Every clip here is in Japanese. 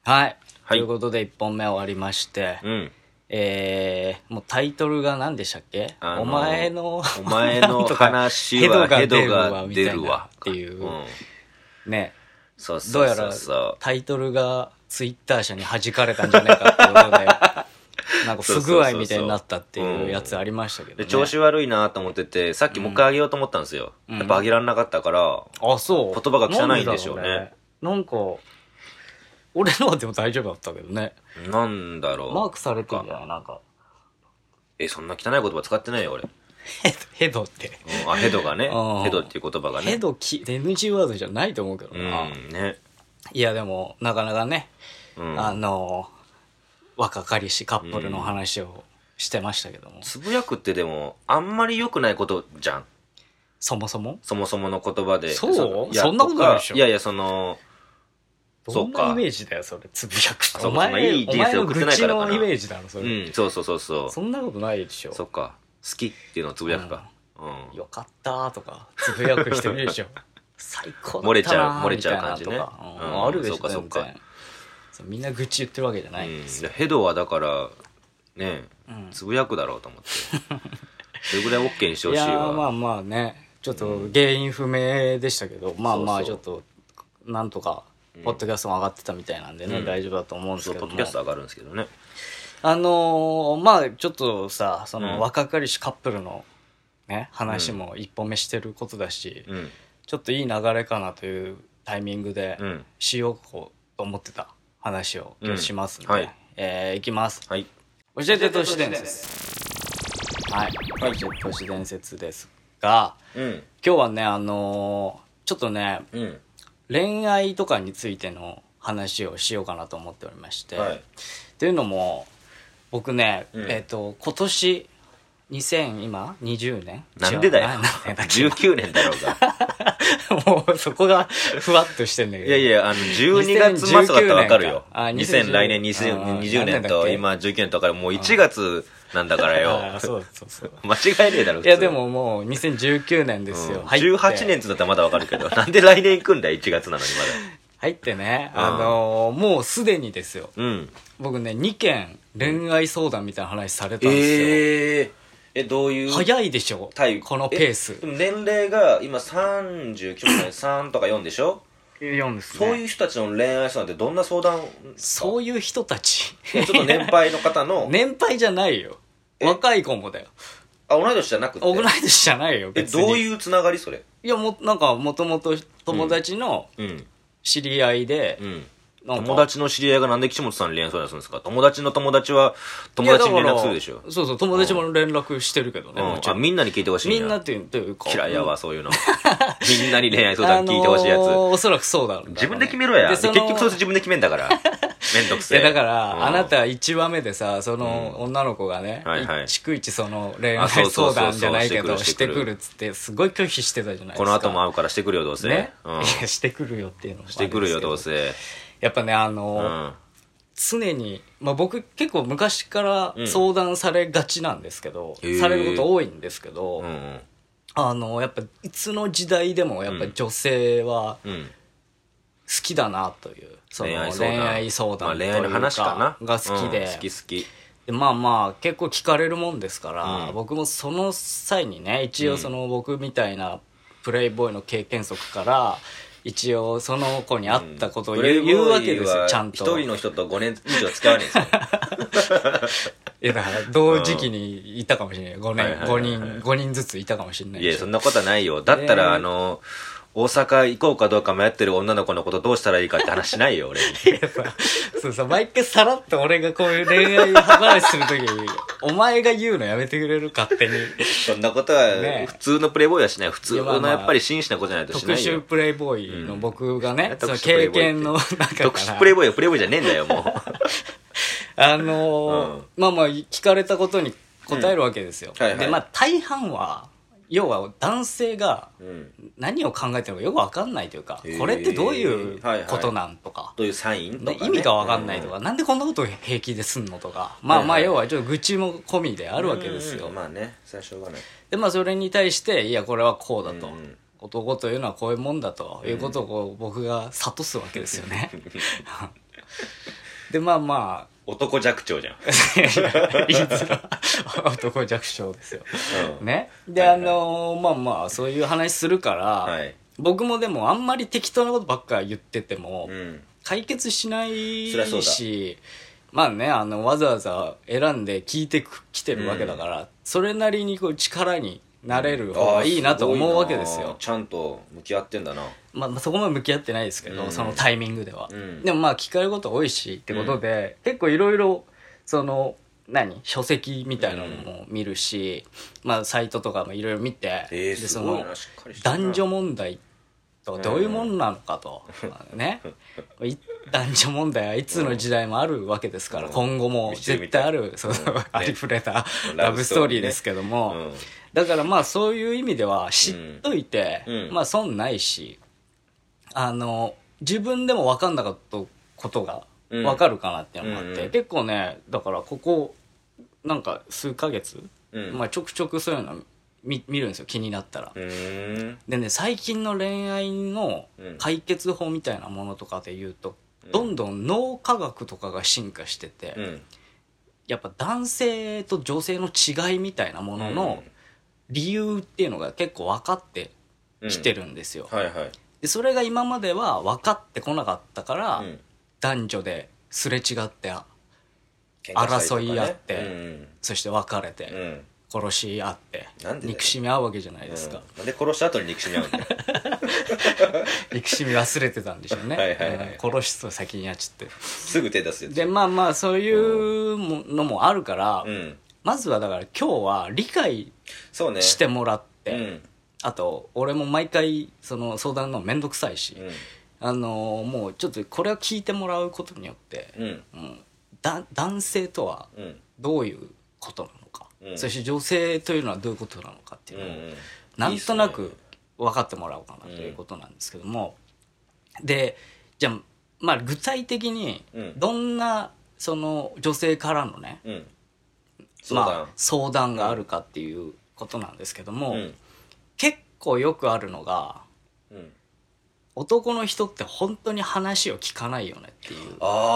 はい、 はいということで1本目終わりまして、 うん。 もうタイトルが何でしたっけ、お前の話はヘドが出るわっていう、 うん、 ね、 そうそうそうそう、 どうやらタイトルがツイッター社に弾かれたんじゃないかっていうことでなんか不具合みたいになったっていうやつありましたけどね。 で調子悪いなと思ってて、さっきもう一回あげようと思ったんですよ、やっぱあげらんなかったから、 あ、そう、 言葉が汚いんでしょうね。 なんか俺のはでも大丈夫だったけどね。 なんだろう、 マークされてるんじゃない、なんかそんな汚い言葉使ってないよ俺。 ヘドって、 ヘドがね、ヘドっていう言葉がね、 ヘドNG ワードじゃないと思うけどな、 ね。 いやでもなかなかね、若かりしカップルの話をしてましたけども、 つぶやくってでもあんまり良くないことじゃん、 そもそもの言葉で。 そんなことないでしょ。 いやどんなイメージだよそれ、つぶやくって。お前いい人生送ってないからかな。お前の愚痴のイメージだろそれ。 そうそんなことないでしょ。 そっか、好きっていうのをつぶやくか、 よかったとかつぶやく人いるでしょ最高だったな漏れちゃう感じね、 あるでしょ。全然みんな愚痴言ってるわけじゃないんですよ。 ヘドはだからね、つぶやくだろうと思ってそれぐらい OK にしてほしいわ。 いやまあね、ちょっと原因不明でしたけど、まあちょっとなんとかポッドキャストも上がってたみたいなんでね、大丈夫だと思うんですけども。 ポッドキャスト上がるんですけどね。 まあちょっとさ、その若かりしカップルのね話も一本目してることだし、ちょっといい流れかなというタイミングでしようと思ってた話を今日しますんで、いきます。教えて都市伝説。はい、教えて都市伝説ですが、今日はねちょっとね、恋愛とかについての話をしようかなと思っておりまして、というのも僕ね、今年2020年なんでだよ19年だろうがもうそこがふわっとしてんだけど、 いや12月末だったら分かるよ。来年2020年と今19年とかもう1月なんだからよそう間違いねえだろ。 いやでももう2019年ですよ、 18年っつだったらまだ分かるけどなんで来年行くんだよ1月なのにまだ入ってね、もうすでにですよ、僕ね2件恋愛相談みたいな話されたんですよ。 どういう早いでしょこのペース。 年齢が今39年3とか4でしょ。 4ですね。 そういう人たちの恋愛相談ってどんな相談？ そういう人たちちょっと年配の方の年配じゃないよ、若い子もだよ。 同い年じゃなくて？ 同い年じゃないよ別に。 どういうつながりそれ？ いやなんかもともと友達の知り合いで、 友達の知り合いがなんで岸本さんに恋愛相談するんですか？友達の友達は友達に連絡するでしょ。 そう友達も連絡してるけどね、もちろん。 みんなに聞いてほしいんや。 みんなっていうか嫌いやわそういうのみんなに恋愛相談聞いてほしいやつ。 おそらくそうだろう、 自分で決めろや。結局そいつ自分で決めんだからめんどくせえ。 だからあなた1話目でさ、その女の子がね逐一その恋愛相談じゃないけどしてくるっつってすごい拒否してたじゃないですか。 この後も会うからしてくるよどうせね。 いやしてくるよっていうのもしてくるよどうせ。 やっぱね常に、僕結構昔から相談されがちなんですけど、されること多いんですけど、やっぱいつの時代でもやっぱ女性は好きだなという、その恋愛相談というか恋愛の話かなが好きで、 好きで結構聞かれるもんですから、僕もその際にね一応その僕みたいなプレイボーイの経験則から一応その子に会ったことを言うわけですよ、ちゃんと。 一人の人と5年以上付き合わねえんですよいやだから同時期にいたかもしれない。5人ずついたかもしれない。 いやそんなことはないよ。だったら大阪行こうかどうか迷ってる女の子のことどうしたらいいかって話しないよ俺に。 いやそうさ、毎回さらっと俺がこういう恋愛話するときにお前が言うのやめてくれる勝手に。 そんなことは普通のプレイボーイはしない。普通のやっぱり真摯な子じゃないとしないよ。 特殊プレイボーイの僕がね、その経験の中から特殊プレイボーイはプレイボーイじゃねえんだよもう聞かれたことに答えるわけですよ。で大半は要は男性が何を考えてるのかよく分かんないというか、これってどういうことなんとか、 どういうサインとか、 意味が分かんないとか、なんでこんなこと平気ですんのとか、要はちょっと愚痴も込みであるわけですよ。 最初はね。 でそれに対していやこれはこうだと、男というのはこういうもんだということを僕が諭すわけですよねでまあまあ男弱聴じゃん男弱小ですよ、 うん、 ねで、まあまあそういう話するから、はい、僕もでもあんまり適当なことばっか言ってても、解決しないし、まあねわざわざ選んで聞いてきてるわけだから、それなりにこう力になれる方がいいなと思うわけですよ。 ちゃんと向き合ってんだな。 まあそこまで向き合ってないですけど、そのタイミングでは、でもまあ聞かれること多いしってことで、結構いろいろその書籍みたいなのも見るし、まあサイトとかもいろいろ見て、でその男女問題とどういうものなのかと、ね男女問題はいつの時代もあるわけですから、今後も絶対あるそのありふれたラブストーリーですけども、だからまあそういう意味では知っといて、まあ損ないし、自分でも分かんなかったことが分かるかなっていうのがあって、結構ねだからここなんか数ヶ月、まあちょくちょくそういうの見るんですよ、気になったら。でね、最近の恋愛の解決法みたいなものとかで言うと、どんどん脳科学とかが進化してて、やっぱ男性と女性の違いみたいなものの理由っていうのが結構分かってきてるんですよ。でそれが今までは分かってこなかったから、男女ですれ違って争い合って、そして別れて、殺し合って憎しみ合うわけじゃないですか。 なんで殺した後に憎しみ合うんだよ憎しみ忘れてたんでしょうね。殺しと先にやっちゃってすぐ手出すやつで、まあまあそういうのもあるから、まずはだから今日は理解してもらって、あと俺も毎回その相談のめんどくさいし、もうちょっとこれを聞いてもらうことによって、男性とはどういうことなのか、そして女性というのはどういうことなのかっていうのをなんとなく分かってもらおうかなということなんですけども、でじゃあまあ具体的にどんなその女性からのね、まあ相談があるかっていうことなんですけども、結構よくあるのが、男の人って本当に話を聞かないよねっていう。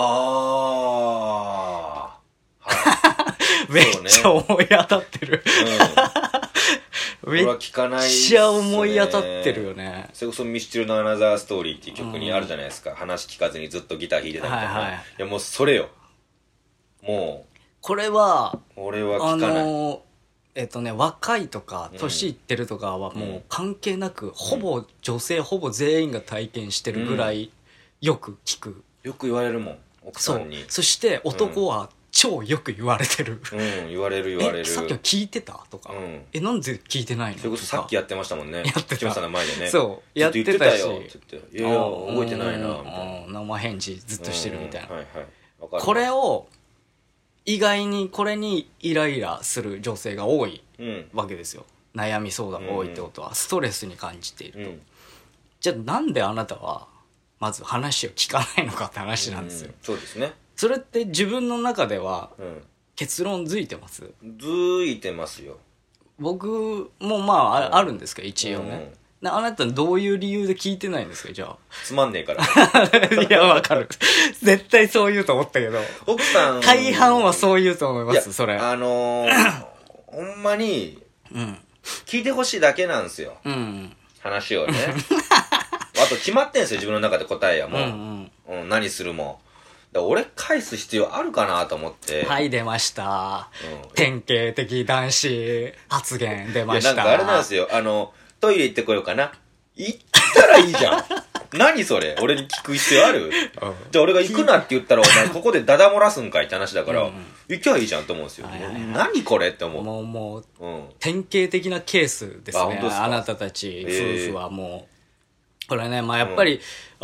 めっちゃ思い当たってる、めっちゃ思い当たってるよね。 それこそミスチルのアナザーストーリーっていう曲にあるじゃないですか、話聞かずにずっとギター弾いてたみたいな、いやもうそれよ。もうこれは俺は聞かない。 若いとか年いってるとかはもう関係なく、ほぼ女性ほぼ全員が体験してるぐらいよく聞く、 よく言われるもん奥さんに。 そして男は超よく言われてる、 言われるさっきは聞いてたとか、なんで聞いてないの。 それこそさっきやってましたもんね、 やってた、 木村さんの前でね。 そうやってたし、 いや覚えてないなみたいな、 生返事ずっとしてるみたいな、これを意外にこれにイライラする女性が多いわけですよ、悩み相談が多いってことはストレスに感じていると、じゃあなんであなたはまず話を聞かないのかって話なんですよ、 そうですね。 それって自分の中では結論づいてます？ づいてますよ。 僕もまああるんですけど一応ね、あなたどういう理由で聞いてないんですか？じゃあつまんねえからいやわかる絶対そう言うと思ったけど、 奥さん大半はそう言うと思います。それほんまに聞いてほしいだけなんですよ、話をねあと決まってんすよ自分の中で答えやもう、何するも。だから俺返す必要あるかなと思って。 はい出ました、典型的男子発言出ました。 なんかあれなんですよ、トイレ行ってこようかな。行ったらいいじゃん何それ俺に聞く必要ある、じゃあ俺が行くなって言ったらお前ここでダダ漏らすんかいって話だから、行きゃいいじゃんと思うんですよ、何これって思う。 もう、典型的なケースですね。あなたたち夫婦はもうこれね、まあやっぱり、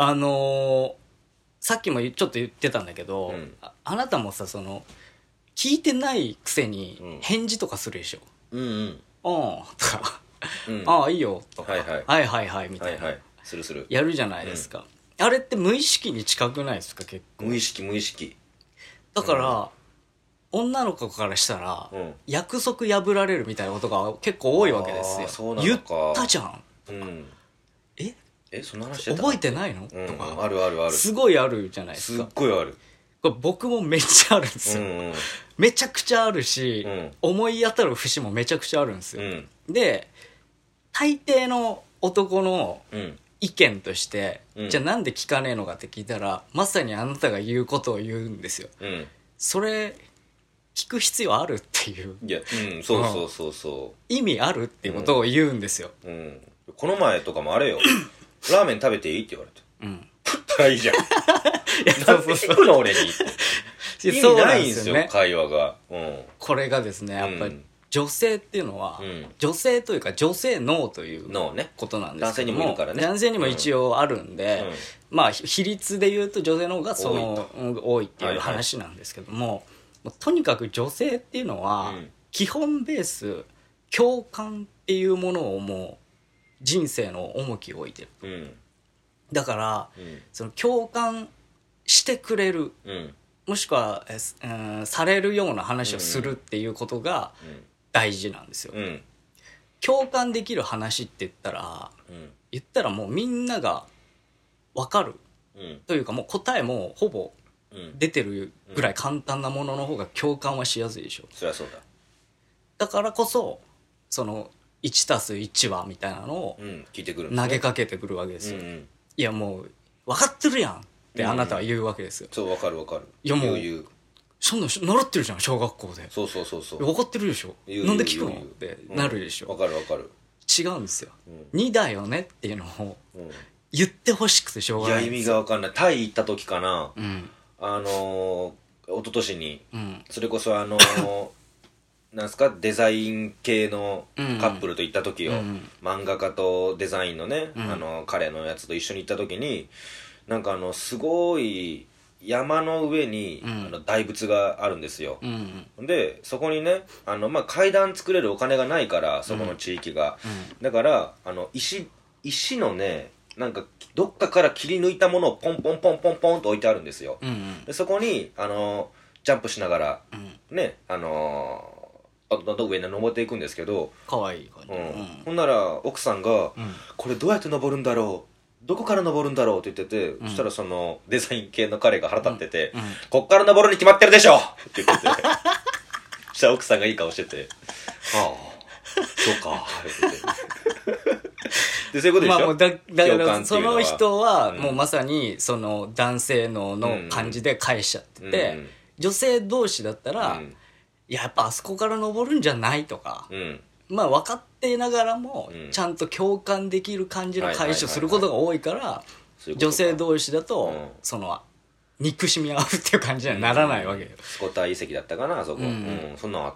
さっきもちょっと言ってたんだけど、あなたもさその聞いてないくせに返事とかするでしょ、とかああいいよとか、はいはいはいみたいな、 するやるじゃないですか、あれって無意識に近くないですか？結構無意識だから、女の子からしたら、約束破られるみたいなことが結構多いわけですよ。言ったじゃん、 そんな話してた覚えてないの、とかあるあるある、 すごいあるじゃないですか。 すっごいある。 これ僕もめっちゃあるんですよ、めちゃくちゃあるし、思い当たる節もめちゃくちゃあるんですよ、で大抵の男の意見として、じゃあなんで聞かねえのかって聞いたら、まさにあなたが言うことを言うんですよ、それ聞く必要あるっていう、 いや、そう意味あるっていうことを言うんですよ、 この前とかもあれよラーメン食べていいって言われて、食ったらいいじゃんなんで聞くの俺にって意味ないんですよ、会話が、 これがですねやっぱり女性っていうのは、女性というか女性脳ということなんですけども、男性にもいるからね、男性にも一応あるんで、まあ比率で言うと女性の方が多いっていう話なんですけども、とにかく女性っていうのは、基本ベース共感っていうものをもう人生の重きを置いてる、だから、その共感してくれる、もしくは、されるような話をするっていうことが大事なんですよ、共感できる話って言ったらもうみんなが分かる、というかもう答えもほぼ出てるぐらい簡単なものの方が共感はしやすいでしょ、 そりゃそうだ。 だからこそその 1+1 はみたいなのを聞いてくるんですね、 投げかけてくるわけですよ、いやもう分かってるやんってあなたは言うわけですよ、 そう分かる分かる、 いやもうそんな習ってるじゃん小学校で、 そう分かってるでしょ、なんで聞くのってなるでしょ、 分かる分かる、 違うんですよ、2だよねっていうのを言ってほしくてしょうがないんですよ。 いや意味が分かんない。タイ行った時かな、一昨年に、それこそなんすかデザイン系のカップルと行った時よ、漫画家とデザインのね、彼のやつと一緒に行った時に、なんかすごい山の上に、大仏があるんですよ、でそこにね階段作れるお金がないからそこの地域が、だから石のねなんかどっかから切り抜いたものをポンポンポンポンポンと置いてあるんですよ、でそこにジャンプしながら、ねどんどん上に登っていくんですけど、 かわいい感じ、 ほんなら奥さんが、これどうやって登るんだろう、どこから登るんだろうって言ってて、そしたらそのデザイン系の彼が腹立ってて、こっから登るに決まってるでしょって言っててそしたら奥さんがいい顔してて、ああそうかって言ってでそういうことでしょ、 だからその人はもうまさにその男性脳の感じで返しちゃってて、女性同士だったら、やっぱあそこから登るんじゃないとか、まあ分かってながらもちゃんと共感できる感じの返しをすることが多いから、女性同士だとその憎しみ合うっていう感じにはならないわけよ。 スコッター遺跡だったかなあそこ、そんなんあって、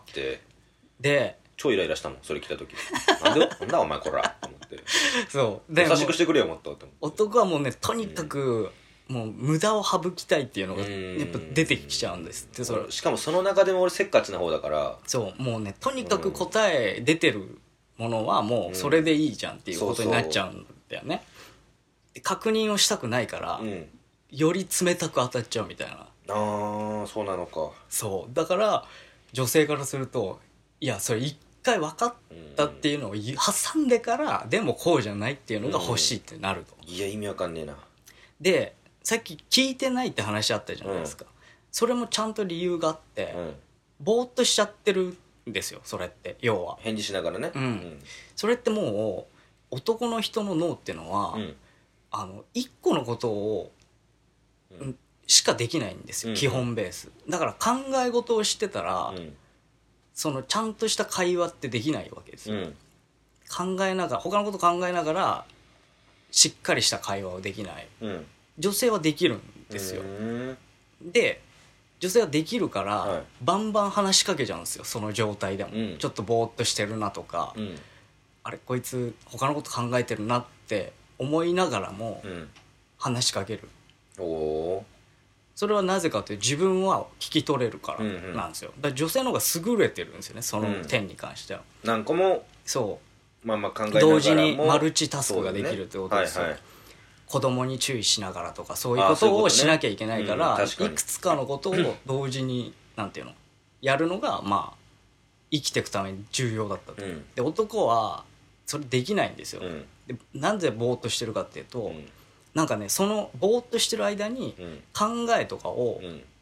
で超イライラしたもんそれ来た時なんだお前こらと思ってそうで優しくしてくれよもっとって男はもうねとにかく、もう無駄を省きたいっていうのがやっぱ出てきちゃうんですって。 しかもその中でも俺せっかちな方だから、 そうもうねとにかく答え出てるものはもうそれでいいじゃんっていうことになっちゃうんだよね。で確認をしたくないから、より冷たく当たっちゃうみたいな。 ああそうなのか。 そうだから女性からすると、いやそれ一回分かったっていうのを挟んでからでもこうじゃないっていうのが欲しいってなると、 いや意味わかんねえな。 でさっき聞いてないって話あったじゃないですか、それもちゃんと理由があって、ぼーっとしちゃってるんですよそれって。要は返事しながらね、 それってもう男の人の脳っていうのは、一個のことを、しかできないんですよ、基本ベースだから。考え事をしてたら、そのちゃんとした会話ってできないわけですよ、考えながら他のこと考えながらしっかりした会話はできない、女性はできるんですよ。で女性はできるから、バンバン話しかけちゃうんですよその状態でも、ちょっとぼーっとしてるなとか、あれこいつ他のこと考えてるなって思いながらも、話しかける。それはなぜかというと自分は聞き取れるからなんですよ。だから女性の方が優れてるんですよねその点に関しては。 何個もそう考えながらも同時にマルチタスクができるってことですよ、子供に注意しながらとかそういうことをしなきゃいけないから、いくつかのことを同時になんていうのやるのがまあ生きていくために重要だったと、で男はそれできないんですよ、でなんでぼーっとしてるかっていうと、なんかねそのぼーっとしてる間に考えとかを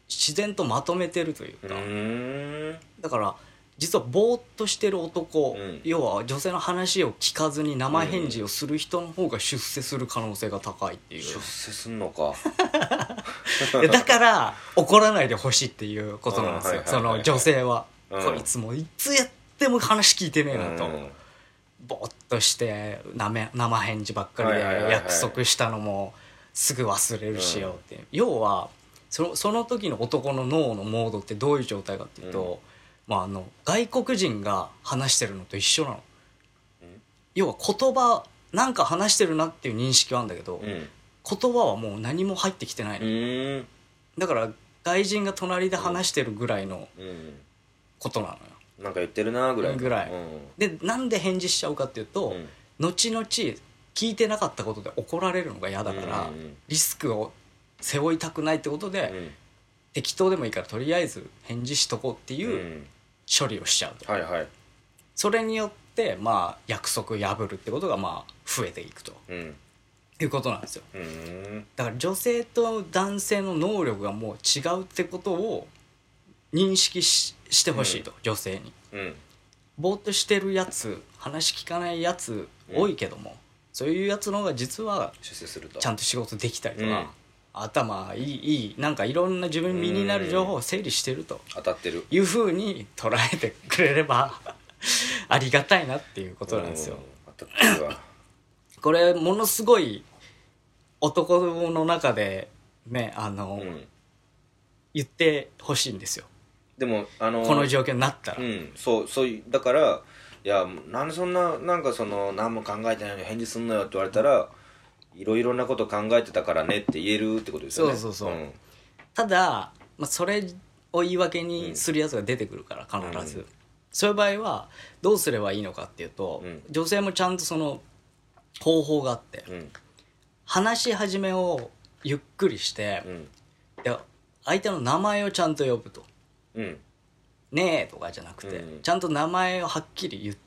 自然とまとめてるというか、だから実はぼーっとしてる男、要は女性の話を聞かずに生返事をする人の方が出世する可能性が高いっていう、 出世すんのかだから怒らないでほしいっていうことなんですよ、その女性は、こいつもいつやっても話聞いてねえなと、ぼーっとして生返事ばっかりで約束したのもすぐ忘れるしよって、要はその時の男の脳のモードってどういう状態かっていうと、外国人が話してるのと一緒なの。要は言葉なんか話してるなっていう認識はあるんだけど、言葉はもう何も入ってきてないの。だから外人が隣で話してるぐらいのことなのよ。 なんか言ってるなぐらい。 でなんで返事しちゃうかっていうと、後々聞いてなかったことで怒られるのが嫌だから、リスクを背負いたくないってことで、適当でもいいからとりあえず返事しとこうっていう処理をしちゃうと、それによって約束破るってことが増えていくと、いうことなんですよ。だから女性と男性の能力がもう違うってことを認識してほしいと、女性に、ぼーっとしてるやつ、話聞かないやつ多いけども、そういうやつの方が実はちゃんと仕事できたりとか、頭いいなんかいろんな自分身になる情報を整理してると当たってるいう風に捉えてくれればありがたいなっていうことなんですよ。 当たってるわ。 これものすごい男の中でね、言ってほしいんですよ。 でもこの状況になったら、 そういうだから、いやなんでそんななんか何も考えてないのに返事すんのよって言われたら、いろいろなこと考えてたからねって言えるってことですよね。 そう、ただ、それを言い訳にするやつが出てくるから必ず、そういう場合はどうすればいいのかっていうと、女性もちゃんとその方法があって、話し始めをゆっくりして、で相手の名前をちゃんと呼ぶと、ねえとかじゃなくて、ちゃんと名前をはっきり言って、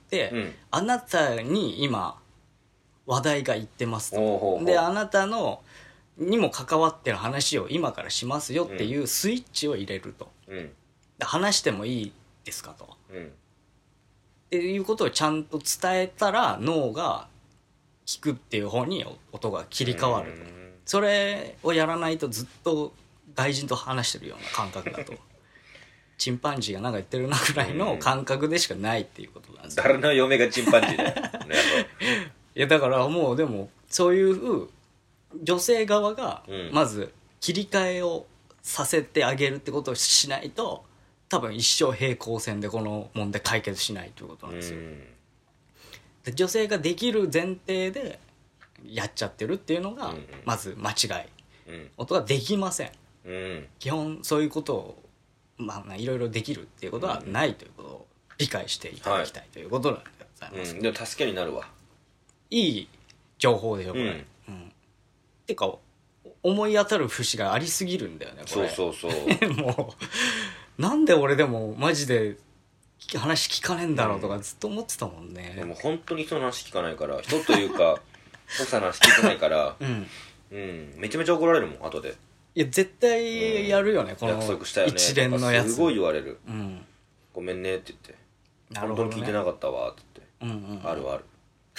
あなたに今話題がいってますと、であなたのにも関わってる話を今からしますよっていうスイッチを入れると、で話してもいいですかと、っていうことをちゃんと伝えたら脳が聞くっていう方に音が切り替わると、それをやらないとずっと外人と話してるような感覚だとチンパンジーがなんか言ってるなぐらいの感覚でしかないっていうことなんですよ。 誰の嫁がチンパンジーだよいやだからもうでもそういう女性側がまず切り替えをさせてあげるってことをしないと、多分一生平行線でこの問題解決しないということなんですよ。で女性ができる前提でやっちゃってるっていうのがまず間違い、音ができません、基本そういうことをいろいろできるっていうことはないということを理解していただきたいということなんでございます。 でも助けになるわ。 いい情報でしょこれ、ってか思い当たる節がありすぎるんだよねこれ。 そうもうなんで俺でもマジで話聞かねえんだろうとかずっと思ってたもんね。 でも本当に人の話聞かないから、人というか奥さんの話聞いてないからめちゃめちゃ怒られるもん後で。 いや絶対やるよね、この約束したよね一連のやつすごい言われる、ごめんねって言って、本当に聞いてなかったわって言って、あるある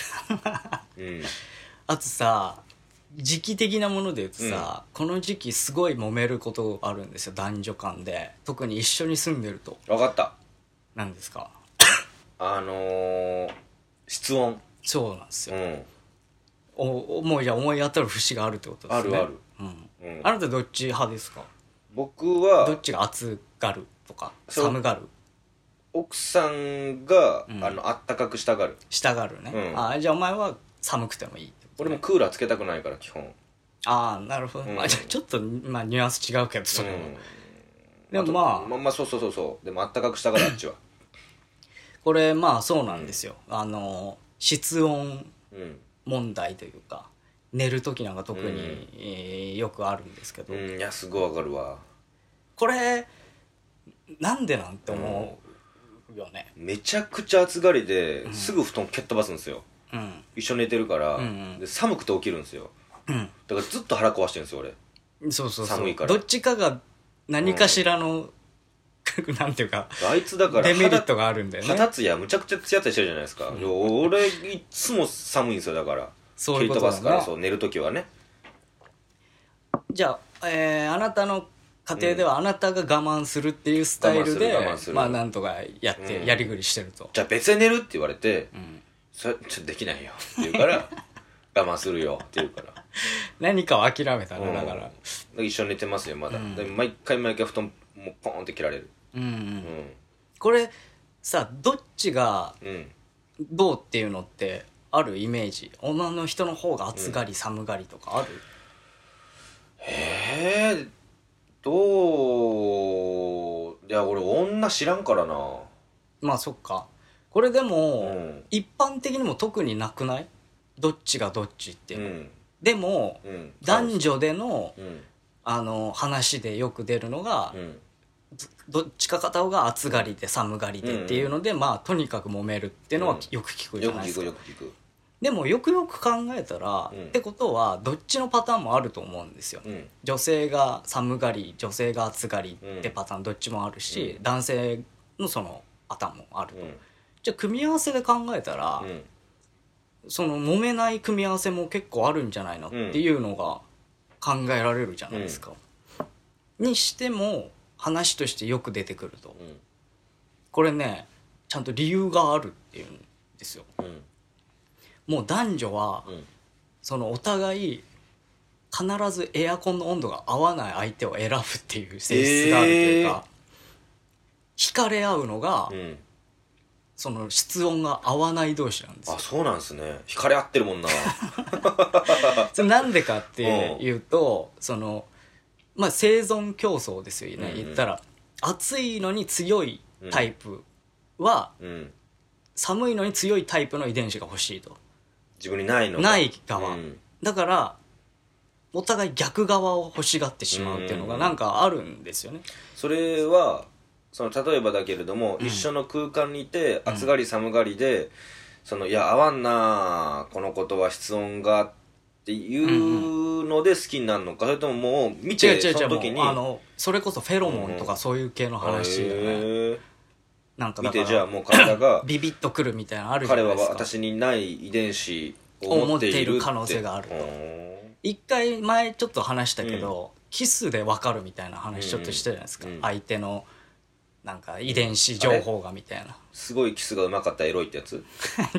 あとさ、時期的なもので言うとさ、この時期すごい揉めることあるんですよ、男女間で。特に一緒に住んでると。 分かった。 何ですか？ 室温。 そうなんですよ、もうじゃあ思い当たる節があるってことですね。 あるある、 あなたどっち派ですか？ 僕はどっちが暑がるとか寒がる？ 奥さんが、あったかくしたがる。 したがるね、じゃあお前は寒くてもいいってこと？ 俺もクーラーつけたくないから基本。 ああなるほど、じゃあちょっとニュアンス違うけどそれも、でもそうでもあったかくしたがるあっちはこれそうなんですよ、室温問題というか、寝る時なんか特に、よくあるんですけど、 いやすごいわかるわ。 これなんでなんて思うよね、 めちゃくちゃ暑がりで、すぐ布団蹴っ飛ばすんですよ、一緒に寝てるから、で寒くて起きるんですよ、だからずっと腹壊してるんですよ俺。 そう寒いからどっちかが何かしらの、なんていうかあいつだからデメリットがあるんだよね。 肌ツヤむちゃくちゃツヤツヤしてるじゃないですか、俺いつも寒いんですよ。だからそういうことだね。 蹴り飛ばすから、そう寝るときはね。 じゃあ、あなたの家庭ではあなたが我慢するっていうスタイルで、まあなんとかやって、やりくりしてると。 じゃあ別で寝るって言われて、それちょっとできないよって言うから我慢するよって言うから何かを諦めたのだから、 一緒に寝てますよまだ、でも毎回布団もうポーンって切られる。 これさ、どっちがどうっていうのってあるイメージ？女の人の方が暑がり、寒がりとかある？ どう？いや俺女知らんからな。 まあそっか。これでも、一般的にも特になくない？どっちがどっちっていうの、でも、男女での、話でよく出るのが、どっちか片方が暑がりで寒がりでっていうので、まあとにかく揉めるっていうのはよく聞くじゃないですか。 よく聞く。 でもよくよく考えたら、ってことはどっちのパターンもあると思うんですよ、女性が寒がり女性が暑がりってパターンどっちもあるし、男性のそのパターンもあると、じゃあ組み合わせで考えたら、その揉めない組み合わせも結構あるんじゃないのっていうのが考えられるじゃないですか、にしても話としてよく出てくると、これねちゃんと理由があるっていうんですよ、もう男女は、そのお互い必ずエアコンの温度が合わない相手を選ぶっていう性質があるというか、惹かれ合うのが、その室温が合わない同士なんですよ。 あ、そうなんですね。惹かれ合ってるもんなそれなんでかっていうと、そのまあ生存競争ですよね、言ったら暑いのに強いタイプは、寒いのに強いタイプの遺伝子が欲しいと。 自分にないのない側、だからお互い逆側を欲しがってしまうっていうのがなんかあるんですよね。 それはその例えばだけれども、一緒の空間にいて暑がり寒がりで、そのいや合わんなこのことは室温がっていうので好きになるのか、それとももう見てその時にそれこそフェロモンとかそういう系の話よね、なんかだから見てじゃあもう体がビビッとくるみたいなのあるじゃないですか。 彼は私にない遺伝子を持っている可能性があると。一回前ちょっと話したけど、キスで分かるみたいな話ちょっとしたじゃないですか、相手のなんか遺伝子情報がみたいな。 すごいキスがうまかったエロいってやつ違う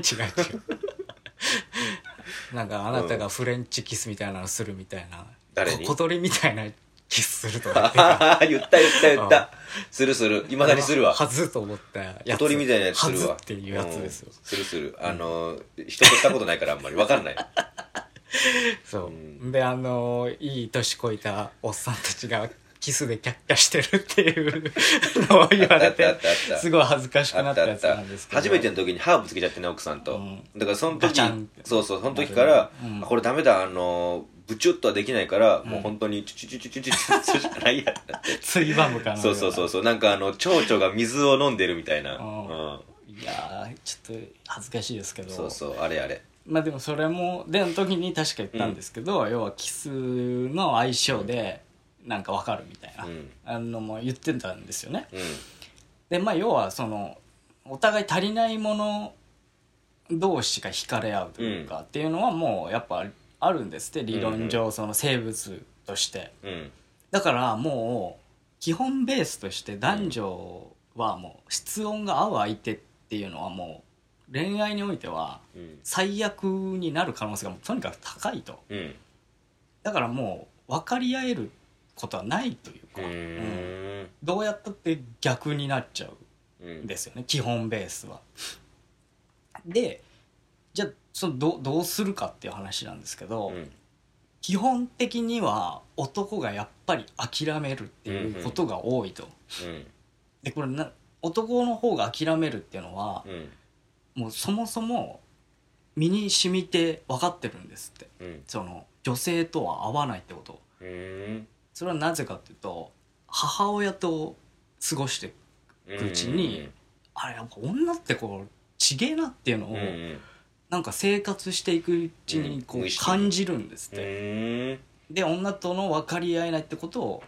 なんかあなたがフレンチキスみたいなのするみたいな、 誰に小鳥みたいなキスするとか言ったするいまだにするわ。 はずと思ったやつ、 小鳥みたいなやつするわ。 はずっていうやつですよ、 する人としたことないからあんまり分かんないそう、でいい年こいたおっさんたちがキスでキャッキャしてるっていうのを言われてすごい恥ずかしくなったやつなんですけど、 初めての時にハーブつけちゃってね奥さんと、だからその時その時から、これダメだブチュッとはできないから、もう本当にチュチュチュチュチュチュするしかないやってなってついばむかな。 そうなんか蝶々が水を飲んでるみたいな、 いやちょっと恥ずかしいですけど、 あれまあでもそれもでの時に確か言ったんですけど、要はキスの相性でなんか分かるみたいな、のも言ってたんですよね、でまあ要はそのお互い足りないもの同士が惹かれ合うというか、っていうのはもうやっぱあるんですって理論上、その生物として、だからもう基本ベースとして男女はもう室温が合う相手っていうのはもう恋愛においては最悪になる可能性がもうとにかく高いと、だからもう分かり合えることはないというか、どうやったって逆になっちゃうんですよね、基本ベースは。でじゃあどうするかっていう話なんですけど、基本的には男がやっぱり諦めるっていうことが多いと、でこれ男の方が諦めるっていうのは、もうそもそも身に染みて分かってるんですって、その女性とは合わないってこと、それはなぜかっていうと母親と過ごしていくうちに、あれやっぱ女ってこうちげえなっていうのを、なんか生活していくうちにこう感じるんですって、で女との分かり合えないってことを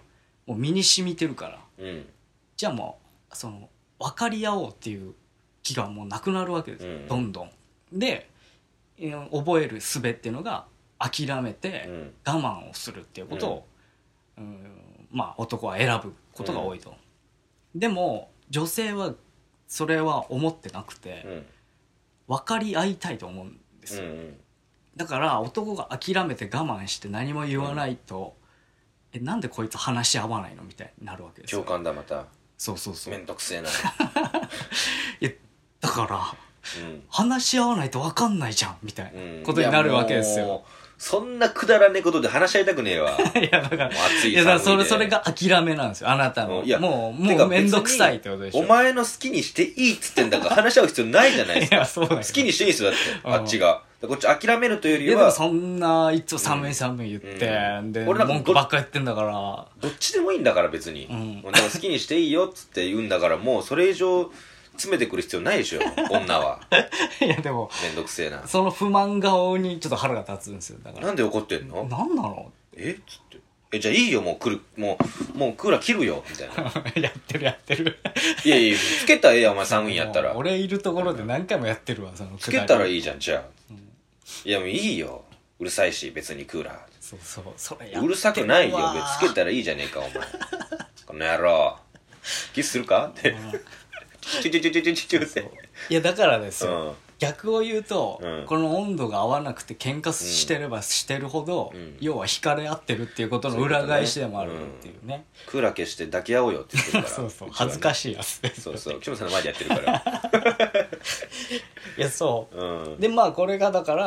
もう身に染みてるから、 うん、 じゃあもうその分かり合おうっていう気がもうなくなるわけですよ、どんどん。で覚える術っていうのが諦めて我慢をするっていうことを、まあ男は選ぶことが多いと、でも女性はそれは思ってなくて、分かり合いたいと思うんですよ、だから男が諦めて我慢して何も言わないと、なんでこいつ話し合わないのみたいになるわけですよ。 共感だまた。 そうそうそう。 めんどくせえな。いやだから、話し合わないと分かんないじゃんみたいなことになるわけですよ。 そんなくだらねえことで話し合いたくねえわ。 いやだから、 暑いいやだからそれが諦めなんですよ、あなたの。もうめんどくさいってことでしょ。 お前の好きにしていいっつってんだから話し合う必要ないじゃないですか。 いやそうだよ、 好きにしていいですよだって、あっちが。こっち諦めるというよりは。 いやでもそんないつも寒い寒い言って、で文句ばっか言ってんだから。 どっちでもいいんだから別に。だから好きにしていいよっつって言うんだから、もうそれ以上詰めてくる必要ないでしょ、女は。 いやでもめんどくせえな。その不満顔にちょっと腹が立つんですよ。だからなんで怒ってんの？ なんなの？ つってじゃあいいよ、もうクーラー切るよみたいな。 やってる。 いやつけたらええやん、お前寒いんやったら。 俺いるところで何回もやってるわ、そのつけたらいいじゃん、じゃあ。いやもういいよ、うるさいし別にクーラー。 そうそれやってるわ。うるさくないよ、つけたらいいじゃねえかお前。この野郎キスするかって。チュって。 いやだからですよ、逆を言うと、この温度が合わなくて喧嘩してればしてるほど、要は惹かれ合ってるっていうことの裏返しでもあるっていうね。 クーラー消して抱き合おうよって言ってるから。 そう恥ずかしいやつ。 そう岸本さんの前でやってるから。 いやそう、でまあこれがだから、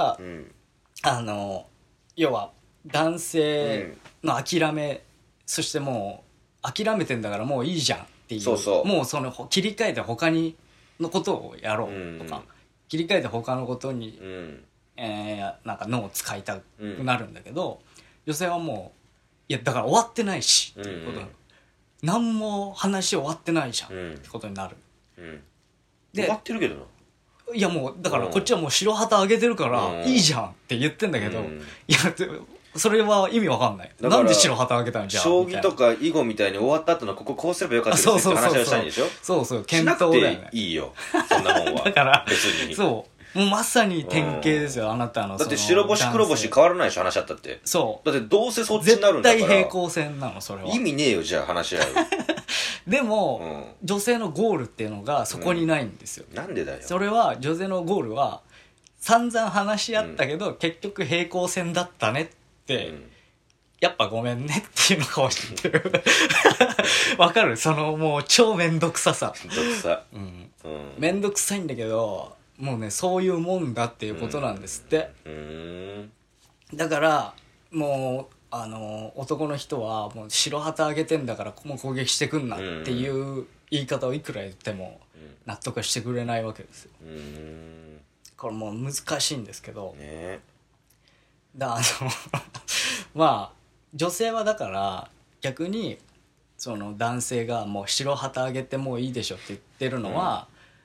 要は男性の諦め、そしてもう諦めてんだからもういいじゃんっていう、もうその切り替えて他にのことをやろうとか、切り替えて他のことに、なんか脳を使いたくなるんだけど、女性はもういやだから終わってないしっていうことなの、何も話終わってないじゃんってことになる、 で終わってるけどな。 いやもうだからこっちはもう白旗あげてるからいいじゃんって言ってんだけど、いやそれは意味わかんない。なんで白旗あげたのじゃあ。 将棋とか囲碁みたいに終わった後のこうすればよかったですって話をしたいんでしょ。 そう検討だよね。 しなくていいよそんなもんは。 だから別にもうまさに典型ですよ、あなたの。 だって白星黒星変わらないでしょ、話し合ったって。だってどうせそっちになるんだから。 絶対平行線なのそれは。 意味ねえよじゃあ話し合う。 でも、女性のゴールっていうのがそこにないんですよ、 なんでだよ。 それは女性のゴールは散々話し合ったけど、結局平行線だったねって、やっぱごめんねっていうのかもしれない。わかる？そのもう超めんどくささ。 めんどくさ。 めんどくさいんだけど、もうねそういうもんだっていうことなんですって。だからもう男の人はもう白旗あげてんだからもう攻撃してくんなっていう言い方をいくら言っても納得してくれないわけですよ。これもう難しいんですけど、まあ女性はだから逆にその男性がもう白旗あげてもういいでしょって言ってるのは、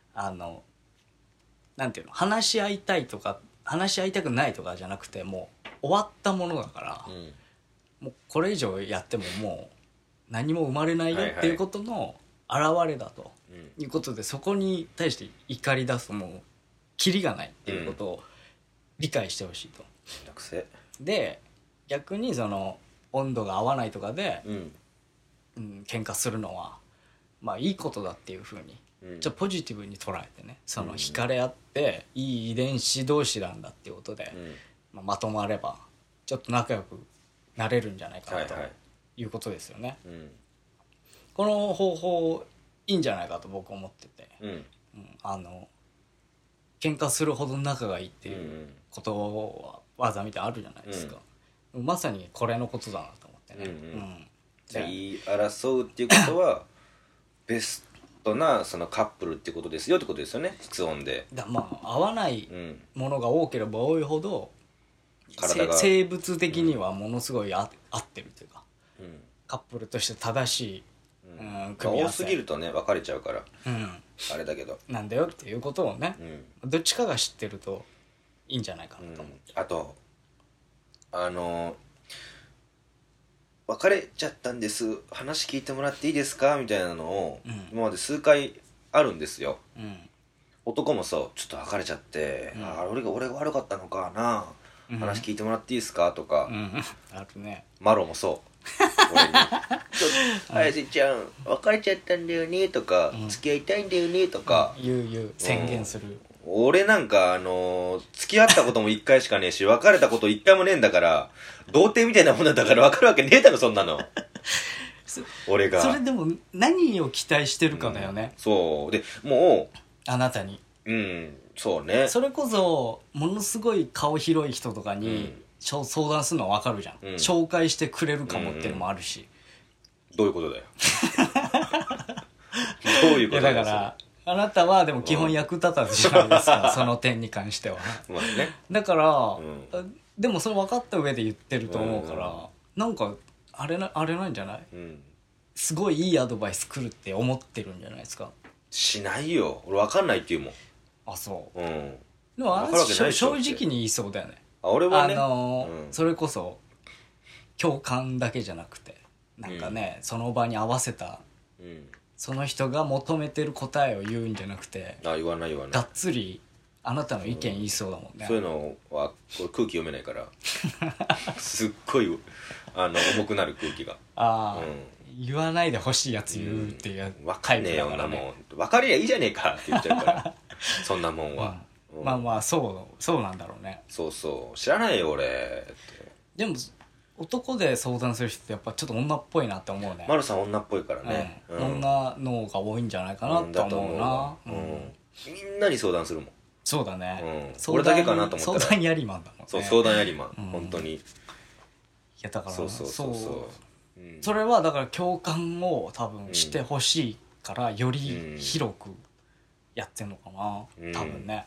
なんていうの、話し合いたいとか話し合いたくないとかじゃなくて、もう終わったものだから、もうこれ以上やってももう何も生まれないよっていうことの表れだということで、そこに対して怒り出すともうキリがないっていうことを理解してほしいと。で逆にその温度が合わないとかで、喧嘩するのはまあいいことだっていうふうにちょっとポジティブに捉えてね、その惹かれ合っていい遺伝子同士なんだっていうことで、まとまればちょっと仲良くなれるんじゃないかなということですよね。この方法いいんじゃないかと僕思ってて、喧嘩するほど仲がいいっていうことわざみたいなあるじゃないですか、まさにこれのことだなと思ってね。 言い争うっていうことはベストなそのカップルってことですよってことですよね、室温で。 まあ合わないものが多ければ多いほど、生物的にはものすごい合ってるというか、カップルとして正しい、 組み合わせ多すぎるとね別れちゃうから、あれだけどなんだよっていうことをね、どっちかが知ってるといいんじゃないかなと思って、 あと別れちゃったんです、話聞いてもらっていいですかみたいなのを、今まで数回あるんですよ、男もそう、ちょっと別れちゃって、俺が悪かったのかな、話聞いてもらっていいですかとか、 あるね。 マロもそう俺にちょっと綾瀬ちゃん別れちゃったんだよねとか、付き合いたいんだよねとか、 言う宣言する。 俺なんか付き合ったことも1回しかねえし、別れたこと1回もねえんだから、童貞みたいなもんなんだから分かるわけねえだろそんなの俺がそれでも何を期待してるかだよね、 そうでもうあなたに。 そうね。 それこそものすごい顔広い人とかに、相談するのは分かるじゃん、紹介してくれるかもっていうのもあるし、 どういうことだよどういうことだよ。 だからあなたはでも基本役立たずじゃないですか、その点に関しては。 まあね、 だから、でもそれ分かった上で言ってると思うから、なんかあれなんじゃない、すごいいいアドバイス来るって思ってるんじゃないですか。 しないよ、俺分かんないって言うもん。 あ、そう。 でもあなた正直に言いそうだよね。 俺はね、 それこそ共感だけじゃなくて、なんかね、その場に合わせた、その人が求めてる答えを言うんじゃなくて、 言わないがっつりあなたの意見言いそうだもんね。 そういうのはこれ空気読めないからすっごい重くなる空気が。 言わないでほしいやつ言うっていうタイプだからね。 分かりゃいいじゃねえかって言っちゃうからそんなもんは、 まあそうなんだろうね。 そう知らないよ俺って。 でも男で相談する人ってやっぱちょっと女っぽいなって思うね。 マルさん女っぽいからね、 女のが多いんじゃないかなって思うな。 みんなに相談するもん。 そうだね、 俺だけかなと思ったら相談やりマンだもんね。 そう、相談やりマン、本当に。いやだからそうそれはだから共感を多分してほしいからより広くやってんのかな、多分ね。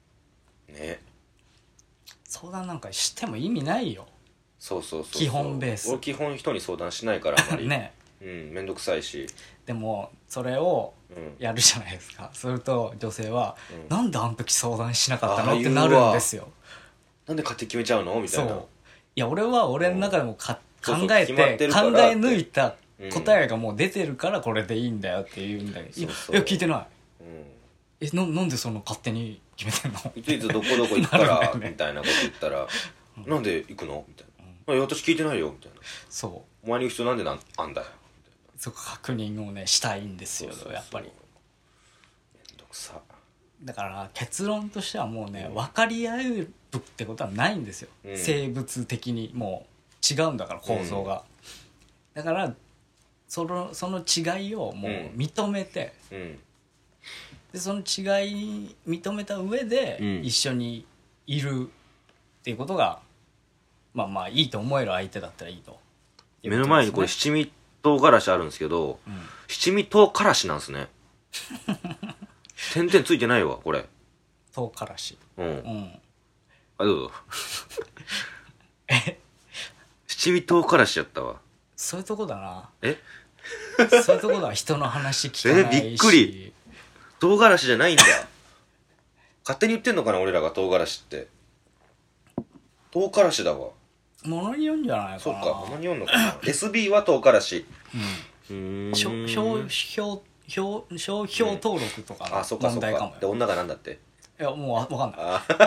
相談なんかしても意味ないよ。 そう基本ベース。 俺基本人に相談しないからあんまりね、 めんどくさいし。 でもそれをやるじゃないですか、すると女性は、なんであの時相談しなかったのってなるんですよ。 なんで勝手に決めちゃうのみたいな。 そう、いや俺は俺の中でも考え抜いた答えがもう出てるからこれでいいんだよって言うんだけど、いや聞いてない、なんでその勝手に決めてんの、 いついつどこどこ行くからみたいなこと言ったらなんで行くのみたいな、私聞いてないよみたいな。 そう、 お前に行く必要なんであんだよ。 そこ確認をねしたいんですよ。やっぱりめんどくさ。 だから結論としてはもうね、分かり合えるってことはないんですよ、生物的にもう違うんだから構造が、だからその違いをもう認めて、でその違い認めた上で一緒にいるっていうことが、まあいいと思える相手だったらいいと。 目の前にこれ七味唐辛子あるんですけど、七味唐辛子なんですね点々ついてないわこれ。 唐辛子、 どうぞ七味唐辛子やったわ。 そういうとこだな。そういうとこだ。人の話聞かないし。 びっくり。唐辛子じゃないんだ勝手に言ってんのかな俺らが唐辛子って。唐辛子だわ。 ものによるんじゃないかな。 そうか、ものによるのかなSB は唐辛子。 商標登録とかの問題かもよ。 で女がなんだって。 いやもう分かん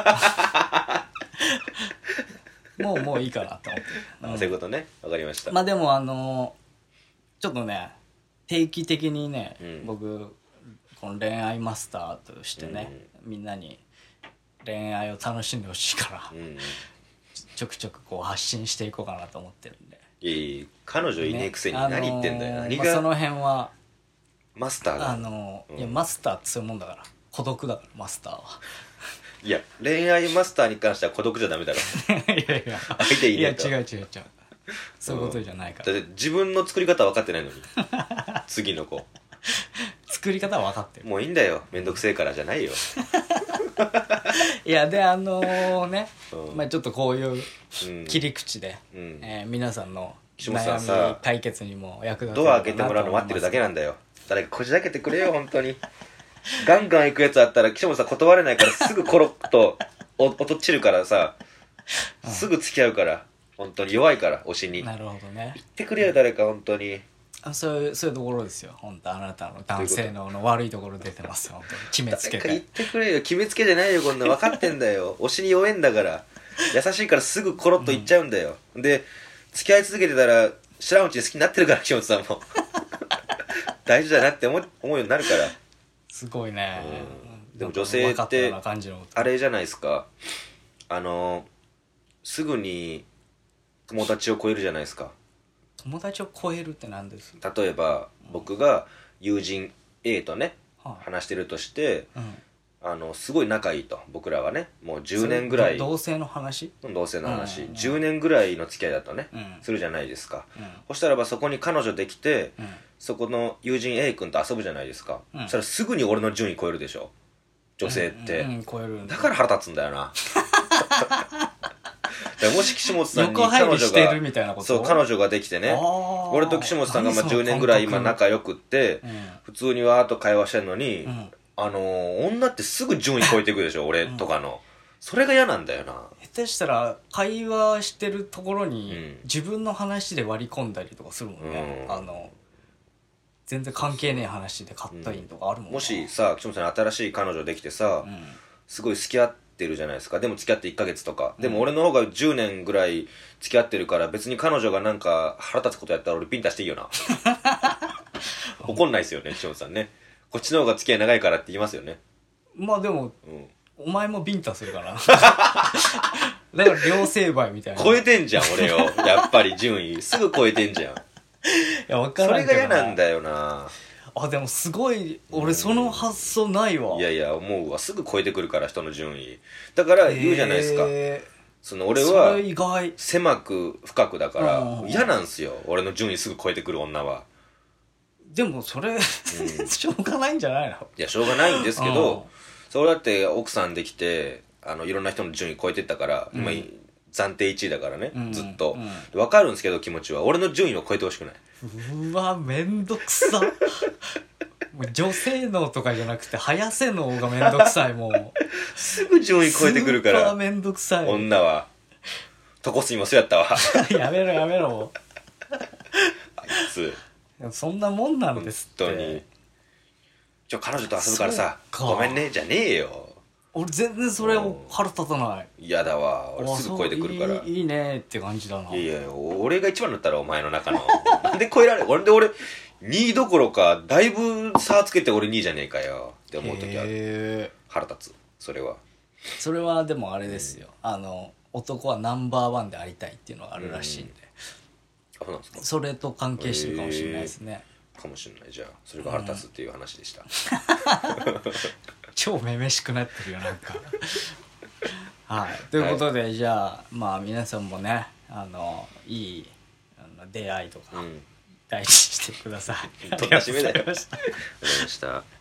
ないもういいかなって思って、 そういうことね。わかりました。 まあでもちょっとね定期的にね、僕この恋愛マスターとしてね、みんなに恋愛を楽しんでほしいから、ちょくちょくこう発信していこうかなと思ってるんで。 いい彼女いねえくせに何言ってんだよ。何がその辺はマスターがいやマスターってそういうもんだから、孤独だからマスターは。 いや恋愛マスターに関しては孤独じゃダメだろいや相手いねえと。 いや違うそういうことじゃないから、 だって自分の作り方分かってないのに次の子作り方は分かってる。 もういいんだよめんどくせえからじゃないよいやでね、まあちょっとこういう切り口で、皆さんの悩み解決にも役立てるかなと思います。 ドア開けてもらうの待ってるだけなんだよ。誰かこじ開けてくれよ本当にガンガン行くやつあったら岸本さん断れないからすぐコロッと落ちるからさ、すぐ付き合うから。 本当に弱いから推しに。 なるほどね。 言ってくれよ誰か本当に。 そういうところですよ。本当あなたの男性の悪いところ出てますよ。本当に決めつけて。 誰か言ってくれよ。決めつけじゃないよこんな。分かってんだよ。推しに弱いんだから。優しいからすぐコロッと言っちゃうんだよ。で付き合い続けてたら知らんうちに好きになってるから岸本さんも大事だなって思うようになるから。 すごいね。 でも女性ってあれじゃないですか。すぐに友達を超えるじゃないですか。 友達を超えるって何です？ 例えば僕が友人 A とね、話してるとして、すごい仲いいと。僕らはねもう10年ぐらい。 同性の話、 10年ぐらいの付き合いだとね、するじゃないですか。そしたらばそこに彼女できて、そこの友人 A 君と遊ぶじゃないですか。そしたらすぐに俺の順位超えるでしょ女性って、 超える。 だから腹立つんだよなもし岸本さんに彼女ができてね、俺と岸本さんが10年ぐらい今仲良くって、普通にわーっと会話してんのに、女ってすぐ順位超えていくでしょ俺とかの。それが嫌なんだよな。 下手したら会話してるところに自分の話で割り込んだりとかするもんね。全然関係ねえ話でカットインとかあるもん。 もしさ岸本さんに新しい彼女できてさ、すごい付き合ってるじゃないですか。でも付き合って1ヶ月とか、でも俺の方が10年ぐらい付き合ってるから、別に彼女がなんか腹立つことやったら俺ピンタしていいよな怒んないですよね岸本さんね。こっちの方が付き合い長いからって言いますよね。 まあでも、お前もビンタするからだから両成敗みたいな。 超えてんじゃん俺をやっぱり順位すぐ超えてんじゃん。いや分からんけどな。 それが嫌なんだよな。 でもすごい俺その発想ないわ。 いや思うわ。すぐ超えてくるから人の順位だから言うじゃないですか。俺は狭く深くだから嫌なんすよ。俺の順位すぐ超えてくる女は。 でもそれ、しょうがないんじゃないの？ いやしょうがないんですけど、それだって奥さんできていろんな人の順位超えてったから、今暫定1位だからね、ずっと分かるんですけど気持ちは。俺の順位を超えてほしくない。 うわめんどくさもう女性能とかじゃなくて早瀬能がめんどくさい。もうすぐ順位超えてくるから。 スーパーめんどくさい。 女はトコスにもそうやったわやめろあいつそんなもんなんですって。 本当に彼女と遊ぶからさごめんねじゃねえよ。 俺全然それを腹立たない。 嫌だわ。俺すぐ超えてくるから。 いいねって感じだな。 いや俺が一番だったらお前の中のなんで超えられる。俺2位どころかだいぶ差つけて俺2位じゃねえかよって思う時ある。腹立つ。それはでもあれですよ、男はナンバーワンでありたいっていうのがあるらしいんで、 そうなんですか。 それと関係してるかもしれないですね。 かもしれない。じゃあそれが腹立つっていう話でした、 超めめしくなってるよなんかはいということで、じゃあまあ皆さんもねいい出会いとか大事にしてください。 どんな締めだよ。ありがとうございました。